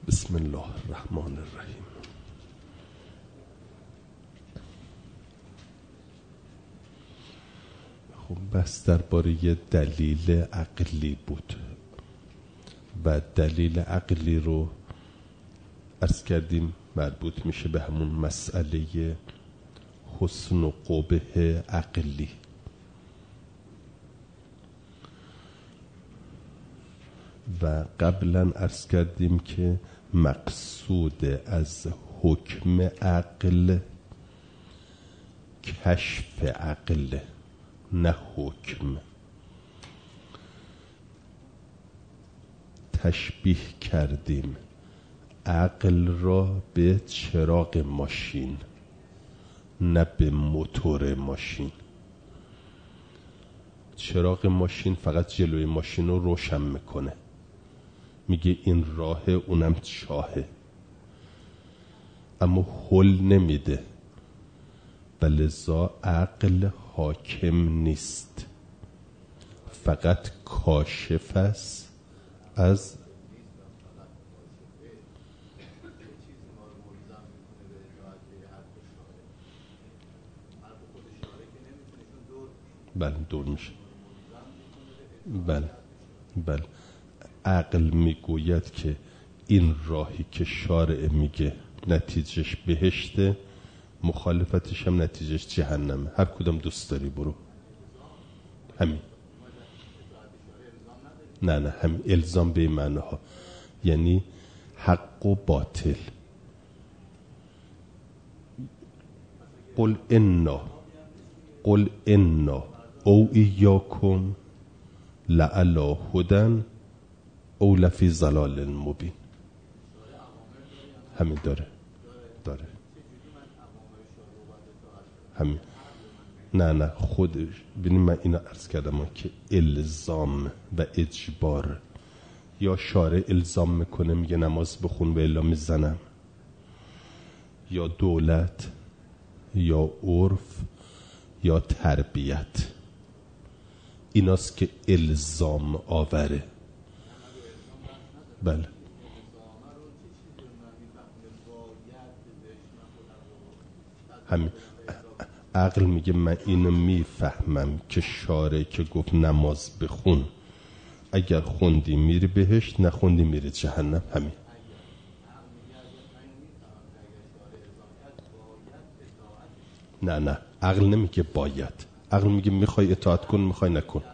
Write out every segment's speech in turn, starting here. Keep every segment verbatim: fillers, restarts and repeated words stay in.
بسم الله الرحمن الرحیم. خب بس درباره دلیل عقلی بود و دلیل عقلی رو عرض کردیم مربوط میشه به همون مسئله حسن و قبح عقلی. و قبلا عرض کردیم که مقصود از حکم عقل کشف عقل نه حکم. تشبیه کردیم عقل را به چراغ ماشین نه به موتور ماشین. چراغ ماشین فقط جلوی ماشین رو روشن میکنه، میگه این راه اونم چاهه، اما حل نمیده. بلذا عقل حاکم نیست، فقط کاشف است از بله دور میشه. بله بله عقل میگوید که این راهی که شارع میگه نتیجهش بهشته، مخالفتش هم نتیجهش جهنمه. هر کدام دوست داری برو. همین. نه نه همین الزام به این معناها، یعنی حق و باطل. قل انا قل انا او ایاکم لعلی هدی او لفی ضلال مبین. همین داره داره همین. نه نه خودش ببینید، من اینا عرض کردم که الزام و اجبار، یا شارع الزام میکنه میگه نماز بخون و الا میزنم، یا دولت یا عرف یا تربیت، ایناست که الزام آوره. بله همین. عقل میگه من اینو میفهمم که شارع که گفت نماز بخون، اگر خوندی میری بهشت، نخوندی میری جهنم. همین. نه نه عقل نمیگه باید، عقل میگه میخوای اطاعت کن، میخوای نکن.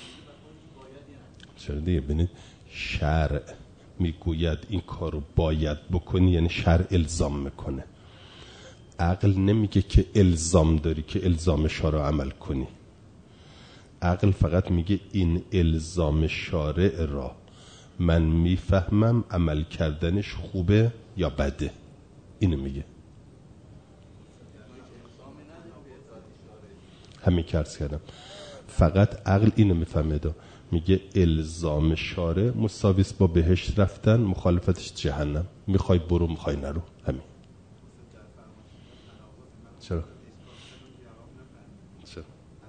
چرا دیگه؟ ببینید شرع میگوید این کارو باید بکنی، یعنی شرع الزام میکنه. عقل نمیگه که الزام داری که الزام شارع عمل کنی. عقل فقط میگه این الزام شارع را من میفهمم، عمل کردنش خوبه یا بده. اینو میگه. همین که عرض کردم. فقط عقل اینو میفهمه، میگه الزام شارع مساویس با بهشت رفتن، مخالفتش جهنم. میخوای برو، میخوای نرو. همین. چرا؟ چرا؟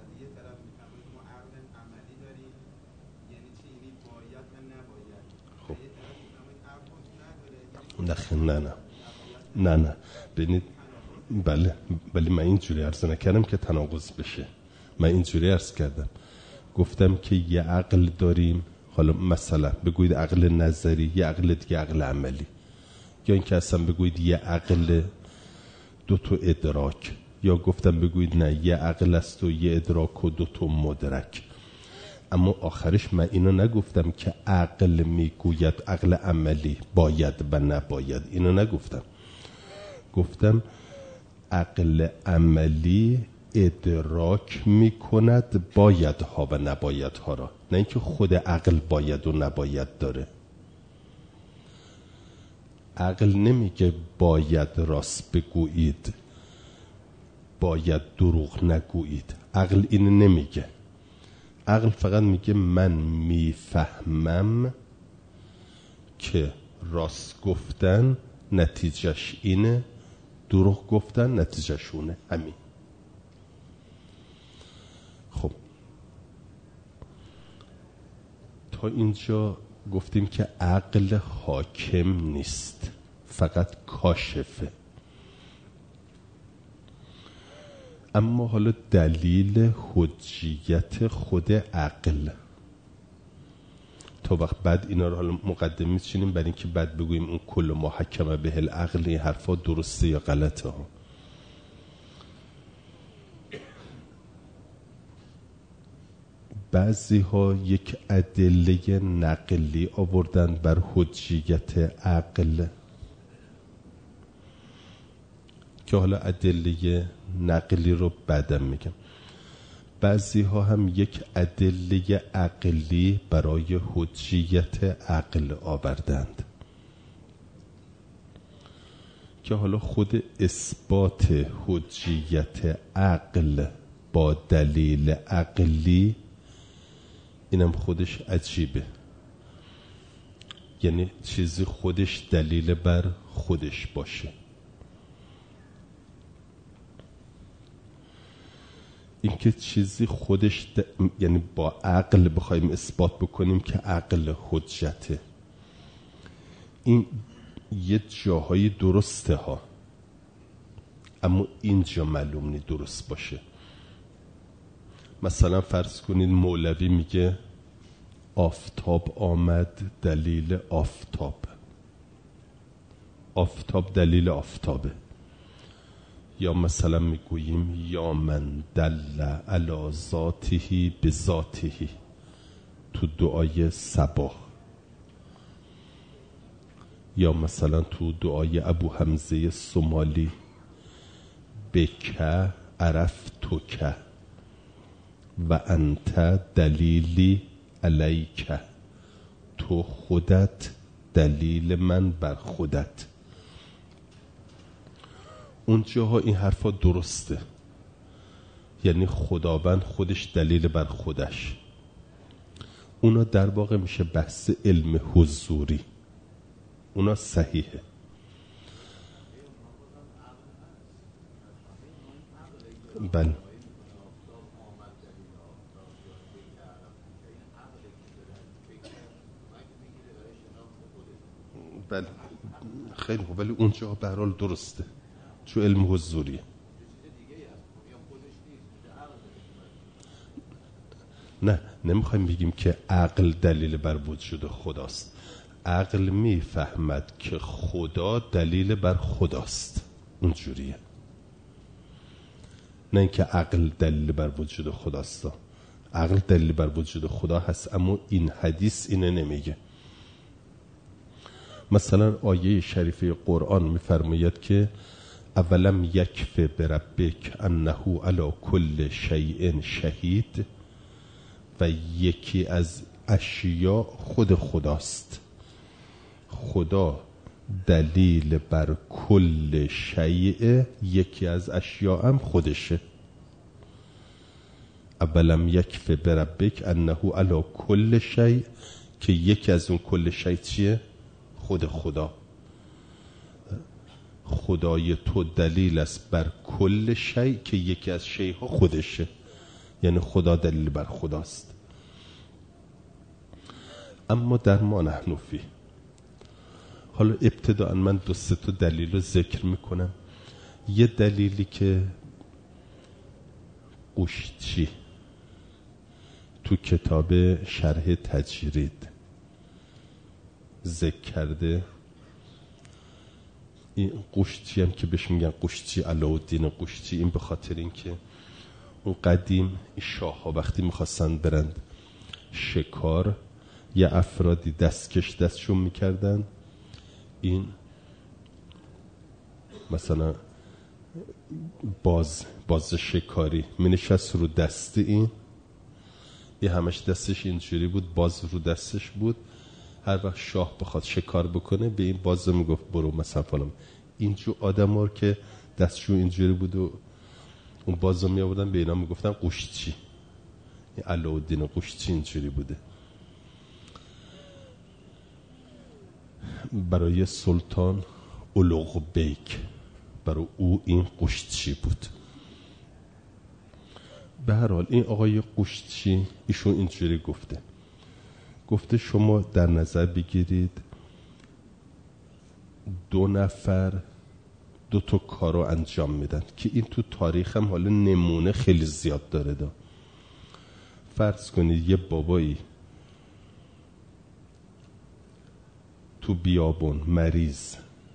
خب نه نه نه نه نه ببینید. بله ولی من اینجوری عرض نکردم که تناقض بشه. من اینجوری عرض کردم، گفتم که یه عقل داریم، حالا مثلا بگوید عقل نظری، یه عقل دیگه عقل عملی، یا اینکه اصلا بگوید یه عقل دو تا ادراک، یا گفتم بگوید نه یه عقل است و یه ادراک و دو تا مدرک. اما آخرش من اینو نگفتم که عقل میگوید عقل عملی باید و نباید، اینو نگفتم. گفتم عقل عملی ادراک میکند بایدها و نبایدها را، نه اینکه خود عقل باید و نباید داره. عقل نمیگه باید راست بگویید، باید دروغ نگویید. عقل اینو نمیگه. عقل فقط میگه من میفهمم که راست گفتن نتیجهش اینه، دروغ گفتن نتیجهش اونه. همین. خب تا اینجا گفتیم که عقل حاکم نیست، فقط کاشفه. اما حالا دلیل حجیت خود عقل، تا وقت بعد اینا رو حالا مقدم می‌چینیم برای اینکه بعد بگوییم اون کل ما حکمه به العقل، این حرفا درسته یا غلطه ها. بعضی ها یک ادله نقلی آوردن بر حجیت عقل که حالا ادله نقلی رو بعدم میگم. بعضی ها هم یک ادله عقلی برای حجیت عقل آوردند که حالا خود اثبات حجیت عقل با دلیل عقلی اینم خودش عجیبه، یعنی چیزی خودش دلیل بر خودش باشه. این که چیزی خودش د... یعنی با عقل بخوایم اثبات بکنیم که عقل حجته، این یه جاهای درسته ها، اما اینجا معلوم نی درست باشه. مثلا فرض کنید مولوی میگه آفتاب آمد دلیل آفتاب، آفتاب دلیل آفتابه. یا مثلا میگوییم یا من دل علی ذاته بذاته تو دعای صباح، یا مثلا تو دعای ابو حمزه سومالی بک عرفتک و انت دلیلی علیک، تو خودت دلیل من بر خودت. اون جاها این حرفا درسته، یعنی خداوند خودش دلیل بر خودش. اونا در واقع میشه بحث علم حضوری، اونا صحیحه. بله بله خیلی خوب، ولی اونجا به هر حال درسته چون علم حضوریه. نه نمیخوایم بگیم که عقل دلیل بر وجود خداست، عقل میفهمد که خدا دلیل بر خداست، اونجوریه. نه اینکه عقل دلیل بر وجود خداست، عقل دلیل بر وجود خدا هست، اما این حدیث اینه نمیگه. مثلا آیه شریفه قرآن میفرماید که اولم یکف بربک انه علی کل شیء شهید، و یکی از اشیا خود خداست، خدا دلیل بر کل شیء، یکی از اشیا هم خودشه. اولم یکف بربک انه علی کل شیء، که یکی از اون کل شیء چیه؟ خود خدا. خدای تو دلیل است بر کل شیء که یکی از شیء ها خودشه، یعنی خدا دلیل بر خداست. اما در ما نحن فی، حالا ابتداء من دو سه تا دلیل رو ذکر میکنم. یه دلیلی که قشچی تو کتاب شرح تجرید ذکر کرده، این قشچی هم که بهش میگن قشچی علاءالدین قشچی، این به خاطر این که اون قدیم شاه ها وقتی میخواستن برند شکار، یه افرادی دستکش دستشون میکردن، این مثلا باز باز شکاری مینشست رو دست این این همش دستش اینجوری بود، باز رو دستش بود. هر وقت شاه بخواد شکار بکنه به این باز میگفت برو مثلا فلان. اینجور آدم ها که دستشون اینجوری بود و اون باز می آوردن به اینا میگفتن قشچی. این علاءالدین قشچی اینجوری بوده. برای سلطان اولوغ بیک، برای او این قشچی بود. به هر حال این آقای قشچی ایشون اینجوری گفته گفته شما در نظر بگیرید دو نفر دو تا کار رو انجام میدن که این تو تاریخ هم حالا نمونه خیلی زیاد داره دا. فرض کنید یه بابایی تو بیابون مریض،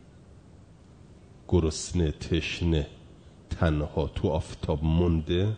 گرسنه، تشنه، تنها تو آفتاب مونده،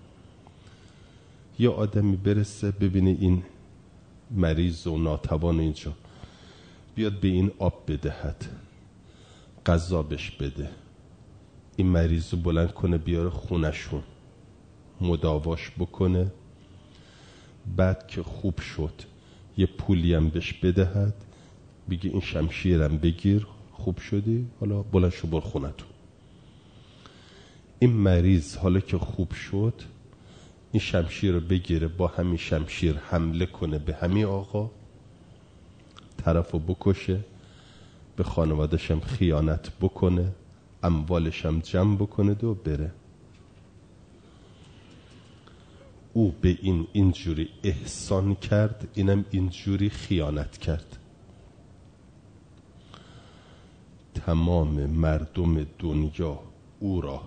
یه آدمی برسه ببینه این مریض و ناتوان اینجا، بیاد به این آب بدهد، غذا بهش بده، این مریض رو بلند کنه بیاره خونشون، مداواش بکنه، بعد که خوب شد یه پولی هم بهش بدهد، بگه این شمشیرم بگیر، خوب شدی، حالا بلند شو بر خونتون. این مریض حالا که خوب شد این شمشیر رو بگیره، با همین شمشیر حمله کنه به همین آقا، طرف رو بکشه، به خانوادش هم خیانت بکنه، اموالش هم جمع بکنه و بره. او به این اینجوری احسان کرد، اینم اینجوری خیانت کرد. تمام مردم دنیا او را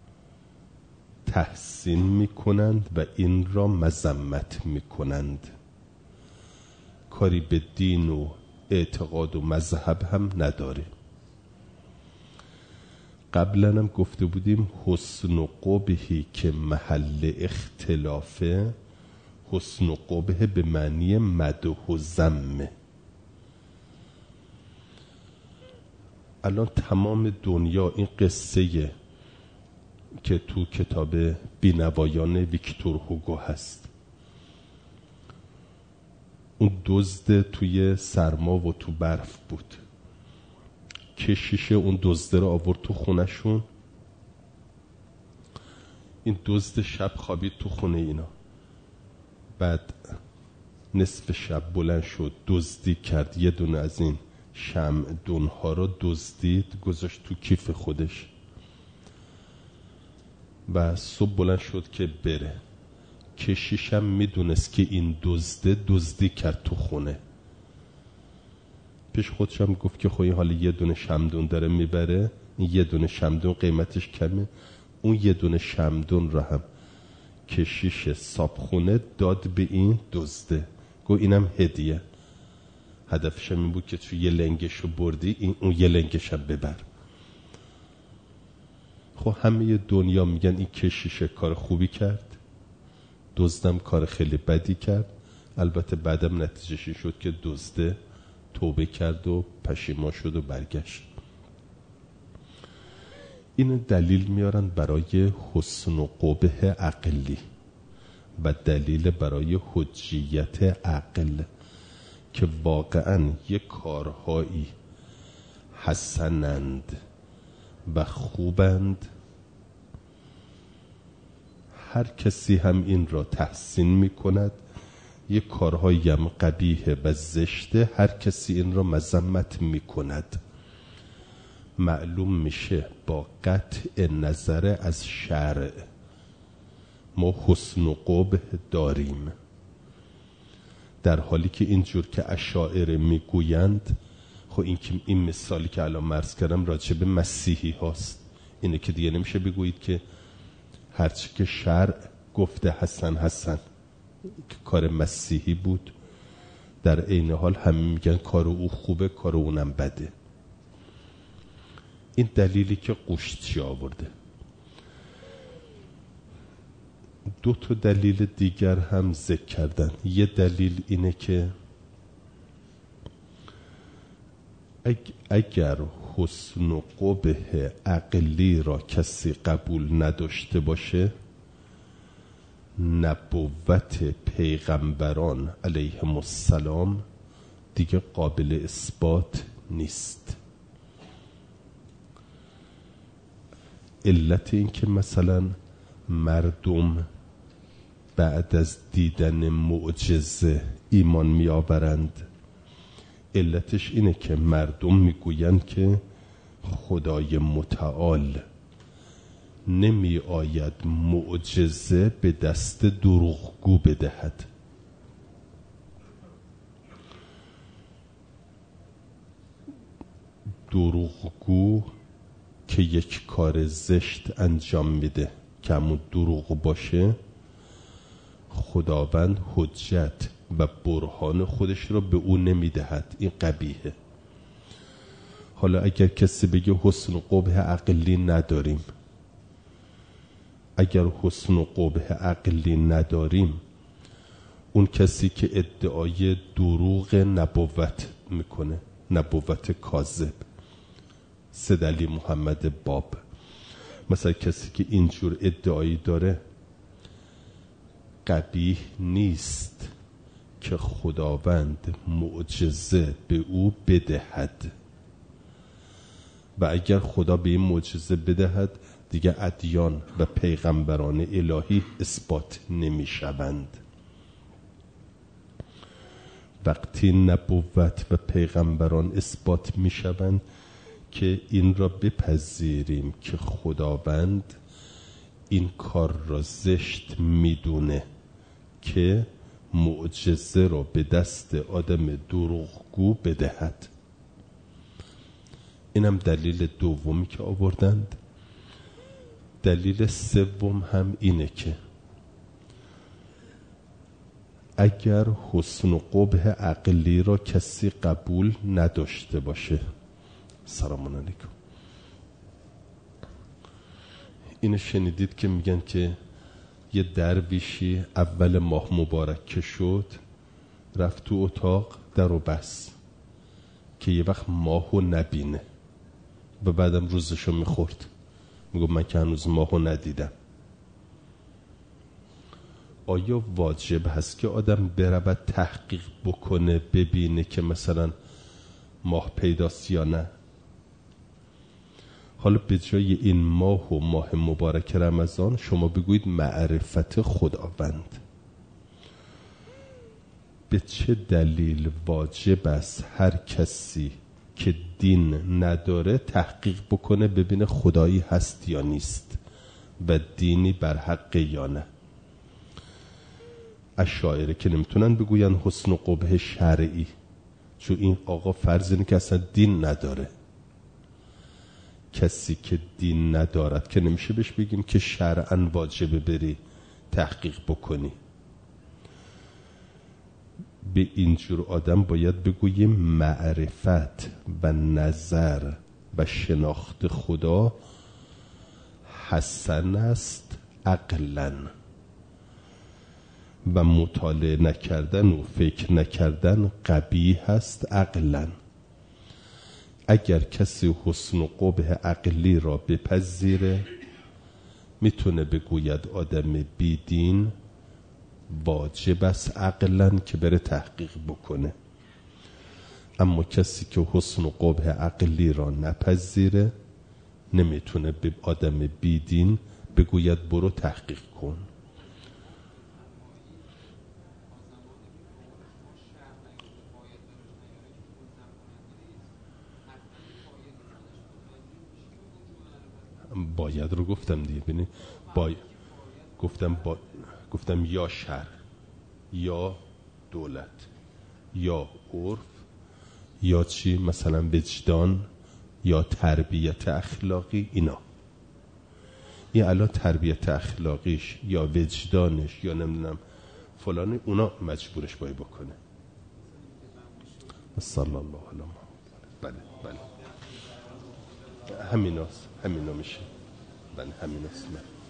تحسین میکنند و این را مذمت میکنند. کاری به دین و اعتقاد و مذهب هم نداره. قبلا هم گفته بودیم حسن و قبحی که محل اختلافه، حسن و قبح به معنی مدح و ذم. الان تمام دنیا این قصه که تو کتاب بینوایان ویکتور هوگو هست، اون دزد توی سرما و تو برف بود، کشیشه اون دزده رو آورد تو خونشون. این دزد شب خوابید تو خونه اینا، بعد نصف شب بلند شد دزدی کرد، یه دونه از این شمع دونها رو دزدید گذاشت تو کیف خودش و صبح بلند شد که بره. کشیشم میدونست که این دزده دزدی کرد تو خونه، پیش خودشم گفت که خب این حالا یه دونه شمدون داره میبره، این یه دونه شمدون قیمتش کمه، اون یه دونه شمدون رو هم کشیش صابخونه داد به این دزده، گفت اینم هدیه، هدفش این بود که تو یه لنگشو بردی این اون یه لنگش هم ببر. خب همه دنیا میگن این کشیش کار خوبی کرد، دزدم کار خیلی بدی کرد. البته بعدم نتیجهش این شد که دزده توبه کرد و پشیمان شد و برگشت. این دلیل میارن برای حسن و قبح عقلی و دلیل برای حجیت عقل که واقعا یک کارهایی حسنند و خوبند، هر کسی هم این را تحسین می کند. یک کارهایی هم قبیح و زشته، هر کسی این را مذمت می کند. معلوم میشه با قطع نظر از شرع ما حسن و قبح داریم، در حالی که اینجور که اشاعره میگویند، خب این که این مثالی که الان مرز کردم راجع به مسیحی هاست، اینه که دیگه نمیشه بگویید که هرچی که شرع گفته حسن حسن که کار مسیحی بود، در عین حال همه میگن کار او خوبه کار اونم بده. این دلیلی که قشتی آورده. دو تا دلیل دیگر هم ذکر کردن. یه دلیل اینه که اگر حسن و قبح عقلی را کسی قبول نداشته باشه، نبوت پیغمبران علیهم السلام دیگه قابل اثبات نیست. علت این که مثلا مردم بعد از دیدن معجزه ایمان می آورند، علتش اینه که مردم میگویند که خدای متعال نمی آید معجزه به دست دروغگو بدهد. دروغگو که یک کار زشت انجام میده که همون دروغ باشه، خداوند حجت و برهان خودش رو به او نمیدهد. این قبیحه. حالا اگر کسی بگه حسن و قبح عقلی نداریم، اگر حسن و قبح عقلی نداریم، اون کسی که ادعای دروغ نبوت میکنه، نبوت کاذب، سید علی محمد باب، مثلا کسی که اینجور ادعایی داره، قبیح نیست که خداوند معجزه به او بدهد، و اگر خدا به این معجزه بدهد دیگه ادیان و پیغمبران الهی اثبات نمی شوند. وقتی نبوت و پیغمبران اثبات می شوند که این را بپذیریم که خداوند این کار را زشت می دونه که معجزه را به دست آدم دروغگو بدهد. اینم دلیل دومی که آوردند. دلیل سوم هم اینه که اگر حسن و قبح عقلی را کسی قبول نداشته باشه، سلام علیکم، اینو شنیدید که میگن که یه درویشی اول ماه مبارک که شد رفت تو اتاق در و بس که یه وقت ماهو نبینه و بعدم روزشو میخورد، میگو من که هنوز ماهو ندیدم. آیا واجب هست که آدم برود تحقیق بکنه ببینه که مثلا ماه پیداست یا نه؟ حالا به جای این ماه و ماه مبارک رمضان شما بگویید معرفت خداوند. به چه دلیل واجب است هر کسی که دین نداره تحقیق بکنه ببینه خدایی هست یا نیست و دینی بر حق یا نه؟ اشاعره که نمیتونن بگوین حسن و قبح شرعی، چون این آقا فرض اینه که اصلا دین نداره. کسی که دین ندارد که نمیشه بهش بگیم که شرعاً واجبه بری تحقیق بکنی. به اینجور آدم باید بگوییم معرفت و نظر و شناخت خدا حسن است عقلاً، و مطالعه نکردن و فکر نکردن قبیح است عقلاً. اگر کسی حسن و قبح عقلی را بپذیره میتونه بگوید آدم بیدین واجب است عقلاً که بره تحقیق بکنه. اما کسی که حسن و قبح عقلی را نپذیره نمیتونه به آدم بیدین بگوید برو تحقیق کن. باید رو گفتم دیگه، ببینید باید گفتم با... گفتم یا شرع یا دولت یا عرف یا چی، مثلا وجدان یا تربیت اخلاقی. اینا این الان تربیت اخلاقیش یا وجدانش یا نمیدونم فلان، اونا مجبورش باید بکنه. صلی الله علیه و بله بله همیناست، همینا میشه. بله همیناست.